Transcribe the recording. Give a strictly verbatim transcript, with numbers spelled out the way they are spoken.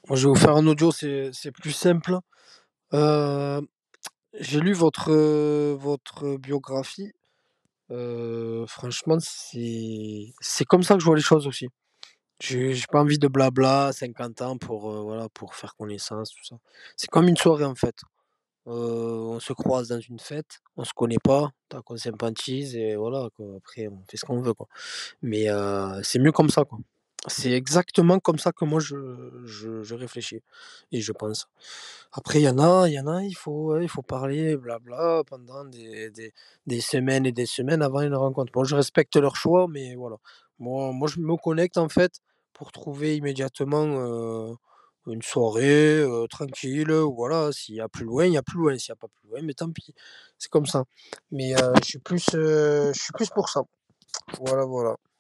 Moi, je vais vous faire un audio, c'est c'est plus simple. Heu, j'ai lu votre, heu, votre biographie. Heu, franchement, c'est c'est comme ça que je vois les choses aussi. J'ai j'ai pas envie de blabla, cinquante ans pour, heu, voilà, pour faire connaissance, tout ça. C'est comme une soirée, en fait. Heu, on se croise dans une fête, on se connaît pas, donc on sympathise et voilà, quoi. Après, on fait ce qu'on veut, quoi. Mais, heu, c'est mieux comme ça, quoi. C'est exactement comme ça que moi je je je réfléchis et je pense. Après, il y en a il y en a, il faut, ouais, il faut parler blabla pendant des des des semaines et des semaines avant une rencontre. Bon, je respecte leur choix, mais voilà. Moi moi, je me connecte, en fait, pour trouver immédiatement, heu, une soirée, heu, tranquille, heu, voilà. S'il y a plus loin, il y a plus loin, s'il y a pas plus loin, mais tant pis. C'est comme ça. Mais, heu, je suis plus, heu, je suis plus pour ça. Voilà, voilà.